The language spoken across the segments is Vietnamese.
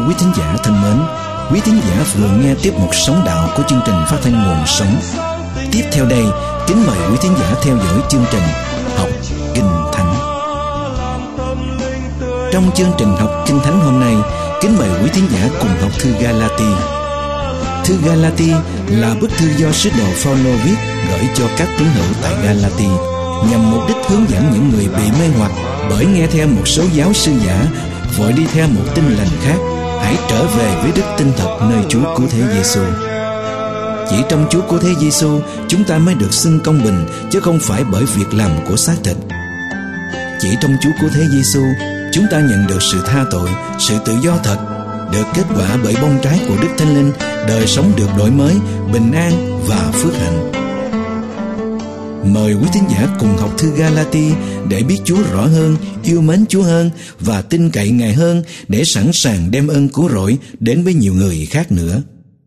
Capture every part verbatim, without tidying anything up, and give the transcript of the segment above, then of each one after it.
quý thính giả thân mến, quý thính giả vừa nghe tiếp mục Sống Đạo của chương trình phát thanh Nguồn Sống. Tiếp theo đây, kính mời quý thính giả theo dõi chương trình Học Kinh Thánh. Trong chương trình Học Kinh Thánh hôm nay, kính mời quý thính giả cùng học thư Ga-la-ti. Thư Ga-la-ti là bức thư do sứ đồ Phao-lô viết gửi cho các tín hữu tại Ga-la-ti, nhằm mục đích hướng dẫn những người bị mê hoặc bởi nghe theo một số giáo sư giả, vội đi theo một tin lành khác, hãy trở về với đức tin thật nơi Chúa Cứu Thế Giêsu. Chỉ trong Chúa Cứu Thế Giêsu chúng ta mới được xưng công bình, chứ không phải bởi việc làm của xác thịt. Chỉ trong Chúa Cứu Thế Giêsu chúng ta nhận được sự tha tội, sự tự do thật, được kết quả bởi bông trái của Đức Thánh Linh, đời sống được đổi mới, bình an và phước hạnh. Mời quý thính giả cùng học thư Ga-la-ti để biết Chúa rõ hơn, yêu mến Chúa hơn và tin cậy Ngài hơn, để sẵn sàng đem ơn cứu rỗi đến với nhiều người khác nữa.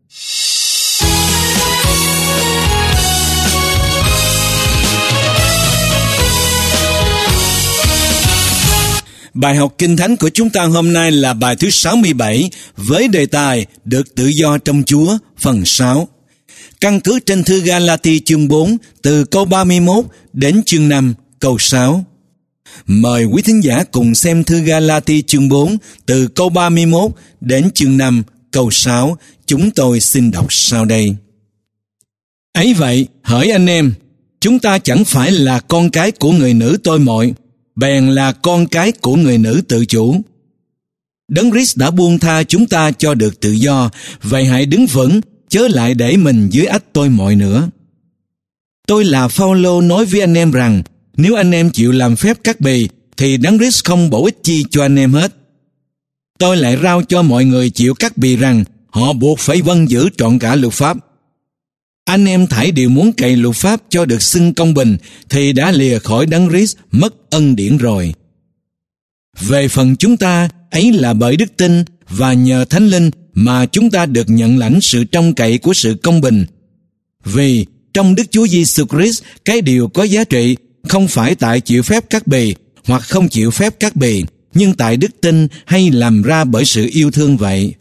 Bài học Kinh Thánh của chúng ta hôm nay là bài thứ sáu mươi bảy với đề tài Được tự do trong Chúa, phần sáu. Căn cứ trên thư Ga-la-ti chương bốn từ câu ba mươi mốt đến chương năm câu sáu. Mời quý thính giả cùng xem thư Ga-la-ti chương bốn từ câu ba mươi mốt đến chương năm câu sáu. Chúng tôi xin đọc sau đây. Ấy vậy, hỡi anh em, chúng ta chẳng phải là con cái của người nữ tôi mọi, bèn là con cái của người nữ tự chủ. Đấng Christ đã buông tha chúng ta cho được tự do, vậy hãy đứng vững, chớ lại để mình dưới ách tôi mọi nữa. Tôi là Phao-lô nói với anh em rằng, nếu anh em chịu làm phép cắt bì, thì Đấng Christ không bổ ích chi cho anh em hết. Tôi lại rao cho mọi người chịu cắt bì rằng, họ buộc phải vâng giữ trọn cả luật pháp. Anh em thảy đều muốn cậy luật pháp cho được xưng công bình, thì đã lìa khỏi Đấng Christ mất ân điển rồi. Về phần chúng ta, ấy là bởi đức tin và nhờ Thánh Linh mà chúng ta được nhận lãnh sự trông cậy của sự công bình. Vì trong Đức Chúa Giêsu Christ, cái điều có giá trị không phải tại chịu phép cắt bì hoặc không chịu phép cắt bì, nhưng tại đức tin hay làm ra bởi sự yêu thương vậy.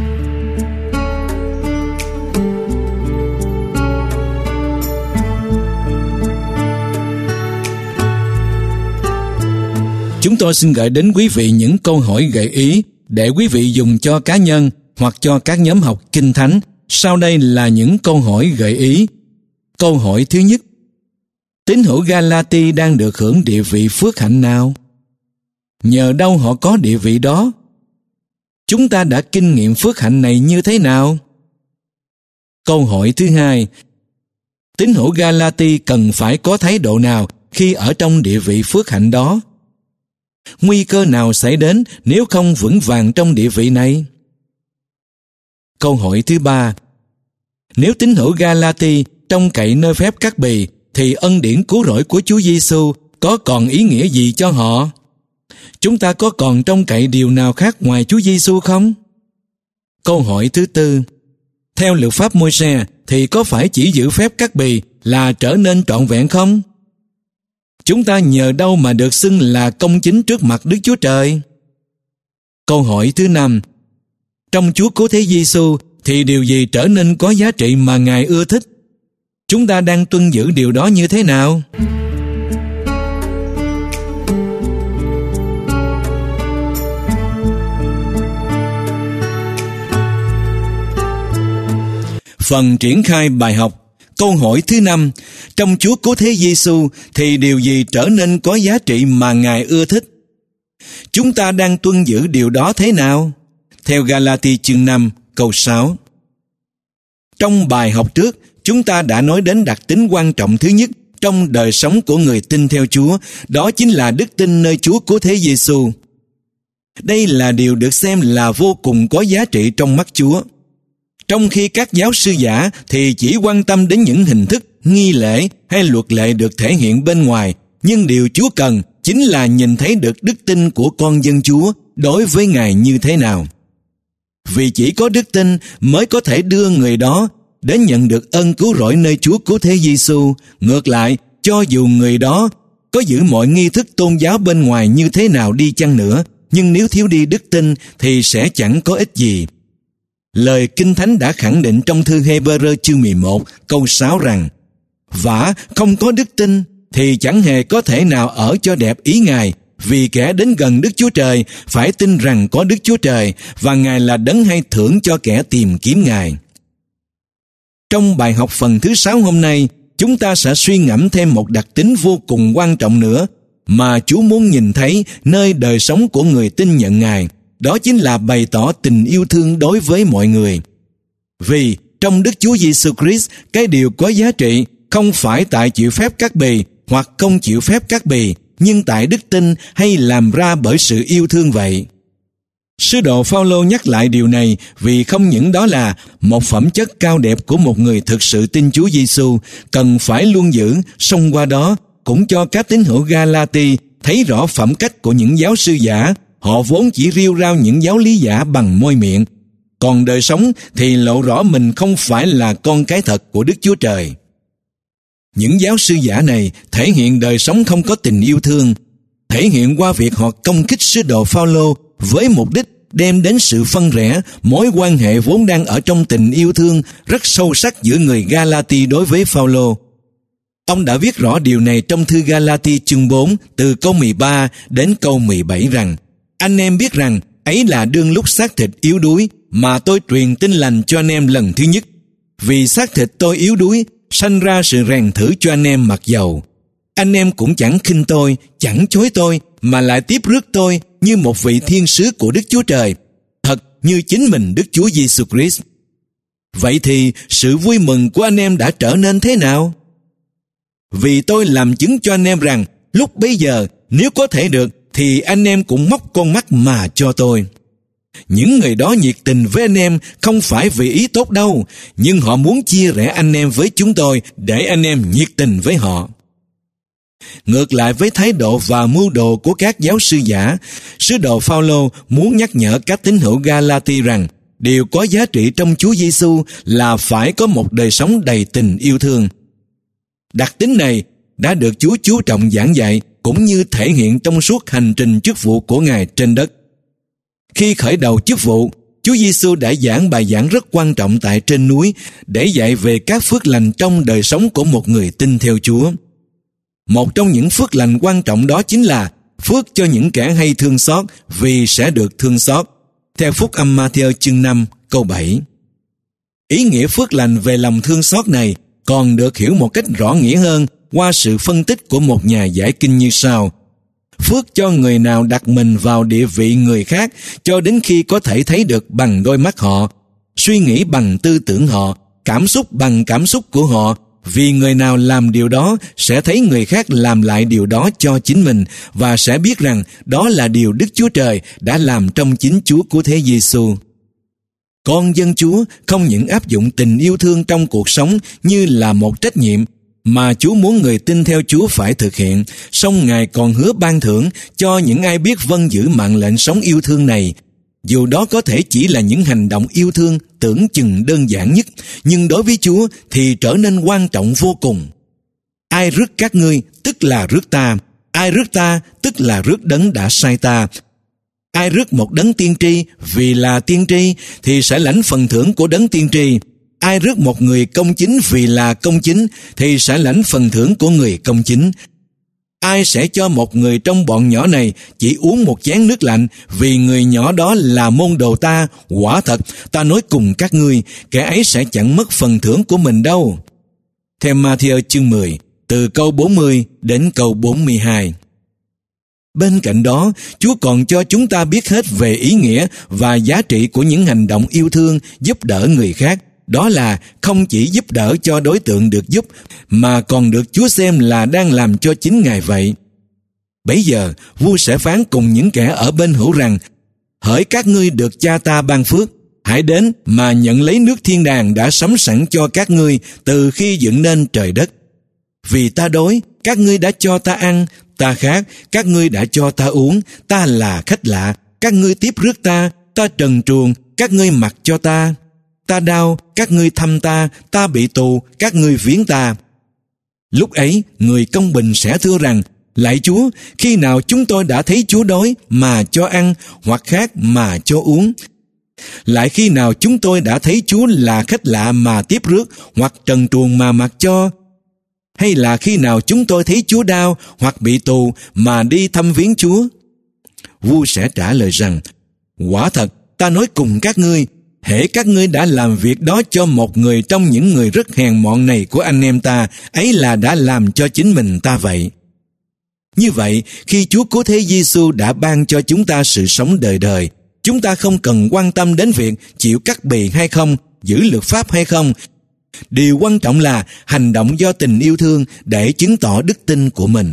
Chúng tôi xin gửi đến quý vị những câu hỏi gợi ý để quý vị dùng cho cá nhân hoặc cho các nhóm học Kinh Thánh. Sau đây là những câu hỏi gợi ý. Câu hỏi thứ nhất: tín hữu Ga-la-ti đang được hưởng địa vị phước hạnh nào? Nhờ đâu họ có địa vị đó? Chúng ta đã kinh nghiệm phước hạnh này như thế nào? Câu hỏi thứ hai: tín hữu Ga-la-ti cần phải có thái độ nào khi ở trong địa vị phước hạnh đó? Nguy cơ nào xảy đến nếu không vững vàng trong địa vị này? Câu hỏi thứ ba: nếu tín hữu Ga-la-ti trông cậy nơi phép cắt bì, thì ân điển cứu rỗi của Chúa Giêsu có còn ý nghĩa gì cho họ? Chúng ta có còn trông cậy điều nào khác ngoài Chúa Giêsu không? Câu hỏi thứ tư: theo luật pháp Môi-se thì có phải chỉ giữ phép cắt bì là trở nên trọn vẹn không? Chúng ta nhờ đâu mà được xưng là công chính trước mặt Đức Chúa Trời? Câu hỏi thứ năm: trong Chúa Cứu Thế Giêsu thì điều gì trở nên có giá trị mà Ngài ưa thích? Chúng ta đang tuân giữ điều đó như thế nào? Phần triển khai bài học. Câu hỏi thứ năm: trong Chúa Cứu Thế Giêsu thì điều gì trở nên có giá trị mà Ngài ưa thích? Chúng ta đang tuân giữ điều đó thế nào? Theo Ga-la-ti chương năm câu sáu. Trong bài học trước, chúng ta đã nói đến đặc tính quan trọng thứ nhất trong đời sống của người tin theo Chúa, đó chính là đức tin nơi Chúa Cứu Thế Giêsu. Đây là điều được xem là vô cùng có giá trị trong mắt Chúa. Trong khi các giáo sư giả thì chỉ quan tâm đến những hình thức, nghi lễ hay luật lệ được thể hiện bên ngoài, nhưng điều Chúa cần chính là nhìn thấy được đức tin của con dân Chúa đối với Ngài như thế nào. Vì chỉ có đức tin mới có thể đưa người đó đến nhận được ân cứu rỗi nơi Chúa Cứu Thế Giêsu. Ngược lại, cho dù người đó có giữ mọi nghi thức tôn giáo bên ngoài như thế nào đi chăng nữa, nhưng nếu thiếu đi đức tin thì sẽ chẳng có ích gì. Lời Kinh Thánh đã khẳng định trong thư Hê-bơ-rơ chương mười một câu sáu rằng: vả không có đức tin thì chẳng hề có thể nào ở cho đẹp ý Ngài, vì kẻ đến gần Đức Chúa Trời phải tin rằng có Đức Chúa Trời và Ngài là đấng hay thưởng cho kẻ tìm kiếm Ngài. Trong bài học phần thứ sáu hôm nay, chúng ta sẽ suy ngẫm thêm một đặc tính vô cùng quan trọng nữa mà Chúa muốn nhìn thấy nơi đời sống của người tin nhận Ngài. Đó chính là bày tỏ tình yêu thương đối với mọi người. Vì trong Đức Chúa Giêsu Christ, cái điều có giá trị không phải tại chịu phép các bì hoặc không chịu phép các bì, nhưng tại đức tin hay làm ra bởi sự yêu thương vậy. Sứ đồ Phao-lô nhắc lại điều này vì không những đó là một phẩm chất cao đẹp của một người thực sự tin Chúa Giêsu cần phải luôn giữ, song qua đó cũng cho các tín hữu Ga-la-ti thấy rõ phẩm cách của những giáo sư giả. Họ vốn chỉ rêu rao những giáo lý giả bằng môi miệng, còn đời sống thì lộ rõ mình không phải là con cái thật của Đức Chúa Trời. Những giáo sư giả này thể hiện đời sống không có tình yêu thương, thể hiện qua việc họ công kích sứ đồ Phao-lô với mục đích đem đến sự phân rẽ mối quan hệ vốn đang ở trong tình yêu thương rất sâu sắc giữa người Ga-la-ti đối với Phao-lô. Ông đã viết rõ điều này trong thư Ga-la-ti chương bốn từ câu mười ba đến câu mười bảy rằng: anh em biết rằng ấy là đương lúc xác thịt yếu đuối mà tôi truyền tin lành cho anh em lần thứ nhất. Vì xác thịt tôi yếu đuối, sanh ra sự rèn thử cho anh em mặc dầu. Anh em cũng chẳng khinh tôi, chẳng chối tôi, mà lại tiếp rước tôi như một vị thiên sứ của Đức Chúa Trời, thật như chính mình Đức Chúa Giêsu Christ. Vậy thì sự vui mừng của anh em đã trở nên thế nào? Vì tôi làm chứng cho anh em rằng lúc bấy giờ nếu có thể được thì anh em cũng móc con mắt mà cho tôi. Những người đó nhiệt tình với anh em không phải vì ý tốt đâu, nhưng họ muốn chia rẽ anh em với chúng tôi để anh em nhiệt tình với họ. Ngược lại với thái độ và mưu đồ của các giáo sư giả, sứ đồ Phao-lô muốn nhắc nhở các tín hữu Ga-la-ti rằng điều có giá trị trong Chúa Giêsu là phải có một đời sống đầy tình yêu thương. Đặc tính này đã được Chúa chú trọng giảng dạy cũng như thể hiện trong suốt hành trình chức vụ của Ngài trên đất. Khi khởi đầu chức vụ, Chúa Giêsu đã giảng bài giảng rất quan trọng tại trên núi để dạy về các phước lành trong đời sống của một người tin theo Chúa. Một trong những phước lành quan trọng đó chính là phước cho những kẻ hay thương xót vì sẽ được thương xót, theo Phúc Âm Ma-thi-ơ chương năm câu bảy. Ý nghĩa phước lành về lòng thương xót này còn được hiểu một cách rõ nghĩa hơn qua sự phân tích của một nhà giải kinh như sau: phước cho người nào đặt mình vào địa vị người khác cho đến khi có thể thấy được bằng đôi mắt họ, suy nghĩ bằng tư tưởng họ, cảm xúc bằng cảm xúc của họ, vì người nào làm điều đó sẽ thấy người khác làm lại điều đó cho chính mình và sẽ biết rằng đó là điều Đức Chúa Trời đã làm trong chính Chúa Cứu Thế Giêsu. Con dân Chúa không những áp dụng tình yêu thương trong cuộc sống như là một trách nhiệm mà Chúa muốn người tin theo Chúa phải thực hiện, song Ngài còn hứa ban thưởng cho những ai biết vâng giữ mạng lệnh sống yêu thương này. Dù đó có thể chỉ là những hành động yêu thương tưởng chừng đơn giản nhất, nhưng đối với Chúa thì trở nên quan trọng vô cùng. Ai rước các ngươi, tức là rước ta. Ai rước ta, tức là rước đấng đã sai ta. Ai rước một đấng tiên tri vì là tiên tri thì sẽ lãnh phần thưởng của đấng tiên tri. Ai rước một người công chính vì là công chính thì sẽ lãnh phần thưởng của người công chính. Ai sẽ cho một người trong bọn nhỏ này chỉ uống một chén nước lạnh vì người nhỏ đó là môn đồ ta, quả thật ta nói cùng các ngươi, kẻ ấy sẽ chẳng mất phần thưởng của mình đâu. Theo Ma-thi-ơ chương mười, từ câu bốn mươi đến câu bốn mươi hai. Bên cạnh đó, Chúa còn cho chúng ta biết hết về ý nghĩa và giá trị của những hành động yêu thương, giúp đỡ người khác. Đó là không chỉ giúp đỡ cho đối tượng được giúp, mà còn được Chúa xem là đang làm cho chính Ngài vậy. Bấy giờ, vua sẽ phán cùng những kẻ ở bên hữu rằng: hỡi các ngươi được cha ta ban phước, hãy đến mà nhận lấy nước thiên đàng đã sắm sẵn cho các ngươi từ khi dựng nên trời đất. Vì ta đói, các ngươi đã cho ta ăn, ta khát, các ngươi đã cho ta uống, ta là khách lạ, các ngươi tiếp rước ta, ta trần truồng, các ngươi mặc cho ta. Ta đau, các ngươi thăm ta, ta bị tù, các ngươi viếng ta. Lúc ấy, người công bình sẽ thưa rằng: Lạy Chúa, khi nào chúng tôi đã thấy Chúa đói mà cho ăn, hoặc khát mà cho uống? Lại khi nào chúng tôi đã thấy Chúa là khách lạ mà tiếp rước, hoặc trần truồng mà mặc cho? Hay là khi nào chúng tôi thấy Chúa đau hoặc bị tù mà đi thăm viếng Chúa? Vua sẽ trả lời rằng, quả thật, ta nói cùng các ngươi, hễ các ngươi đã làm việc đó cho một người trong những người rất hèn mọn này của anh em ta, ấy là đã làm cho chính mình ta vậy. Như vậy, khi Chúa Cứu Thế Giêsu đã ban cho chúng ta sự sống đời đời, chúng ta không cần quan tâm đến việc chịu cắt bì hay không, giữ luật pháp hay không. Điều quan trọng là hành động do tình yêu thương để chứng tỏ đức tin của mình.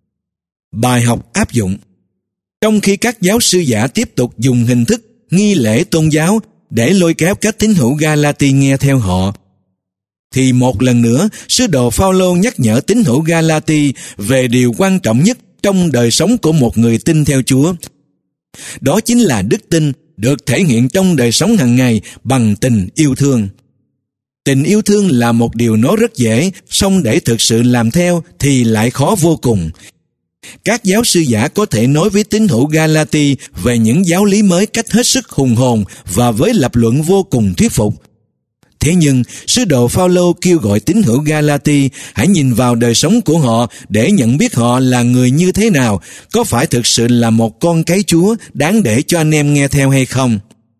Bài học áp dụng. Trong khi các giáo sư giả tiếp tục dùng hình thức nghi lễ tôn giáo để lôi kéo các tín hữu Ga-la-ti nghe theo họ, thì một lần nữa sứ đồ Phao-lô nhắc nhở tín hữu Ga-la-ti về điều quan trọng nhất trong đời sống của một người tin theo Chúa. Đó chính là đức tin được thể hiện trong đời sống hàng ngày bằng tình yêu thương. Tình yêu thương là một điều nói rất dễ, song để thực sự làm theo thì lại khó vô cùng. Các giáo sư giả có thể nói với tín hữu Ga-la-ti về những giáo lý mới cách hết sức hùng hồn và với lập luận vô cùng thuyết phục. Thế nhưng, sứ đồ Phao-lô kêu gọi tín hữu Ga-la-ti hãy nhìn vào đời sống của họ để nhận biết họ là người như thế nào, có phải thực sự là một con cái Chúa đáng để cho anh em nghe theo hay không.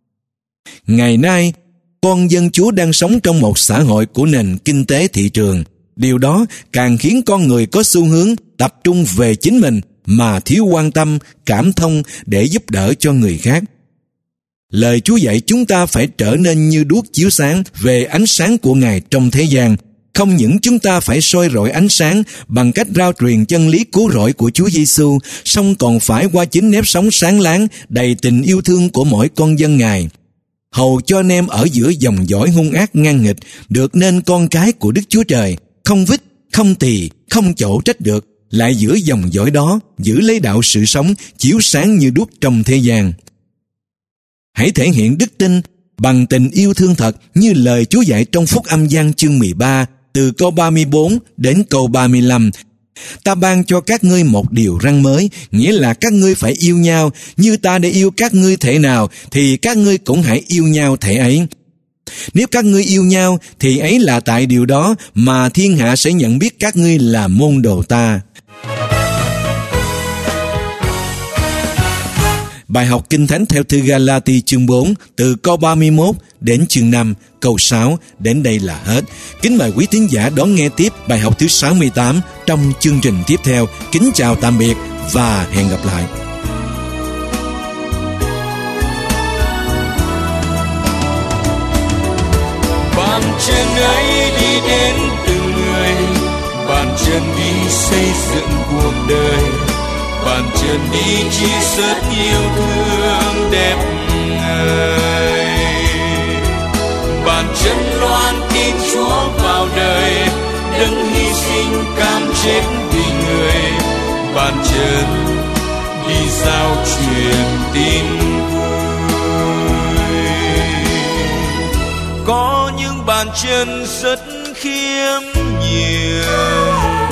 Ngày nay, con dân Chúa đang sống trong một xã hội của nền kinh tế thị trường. Điều đó càng khiến con người có xu hướng tập trung về chính mình mà thiếu quan tâm, cảm thông để giúp đỡ cho người khác. Lời Chúa dạy chúng ta phải trở nên như đuốc chiếu sáng về ánh sáng của Ngài trong thế gian. Không những chúng ta phải soi rọi ánh sáng bằng cách rao truyền chân lý cứu rỗi của Chúa Giêsu, song còn phải qua chính nếp sống sáng láng, đầy tình yêu thương của mỗi con dân Ngài. Hầu cho anh em ở giữa dòng dõi hung ác ngang nghịch được nên con cái của Đức Chúa Trời, không vít, không tỳ, không chỗ trách được, lại giữa dòng dõi đó giữ lấy đạo sự sống chiếu sáng như đuốc trong thế gian. Hãy thể hiện đức tin bằng tình yêu thương thật như lời Chúa dạy trong Phúc Âm Giăng chương mười ba, từ câu ba mươi bốn đến câu ba mươi lăm. Ta ban cho các ngươi một điều răn mới, nghĩa là các ngươi phải yêu nhau, như ta đã yêu các ngươi thể nào, thì các ngươi cũng hãy yêu nhau thể ấy. Nếu các ngươi yêu nhau, thì ấy là tại điều đó mà thiên hạ sẽ nhận biết các ngươi là môn đồ ta. Bài học Kinh Thánh theo thư Ga-la-ti chương bốn, từ câu ba mươi mốt đến chương năm, câu sáu, đến đây là hết. Kính mời quý tín giả đón nghe tiếp bài học thứ sáu mươi tám trong chương trình tiếp theo. Kính chào tạm biệt và hẹn gặp lại. Bàn chân ấy đi đến từng người, bàn chân đi xây dựng cuộc đời, bàn chân đi chia sớt yêu thương đẹp ngời. Bàn chân loan tin Chúa vào đời, đấng hy sinh cam chết vì người. Bàn chân đi giao truyền tin vui. Có những bàn chân rất khiêm nhường,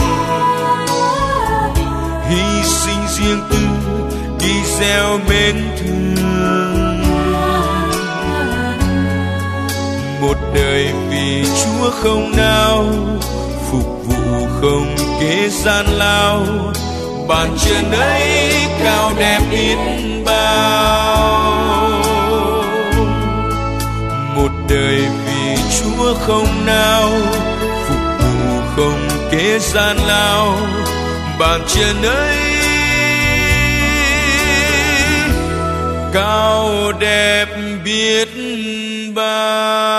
hy sinh riêng tư đi gieo mến thương. Một đời vì Chúa không nao, phục vụ không kế gian lao. Bàn chân ấy cao đẹp biết bao. Một đời vì Chúa không nao, phục vụ không kế gian lao. Bàn chân ấy cao đẹp biết bao.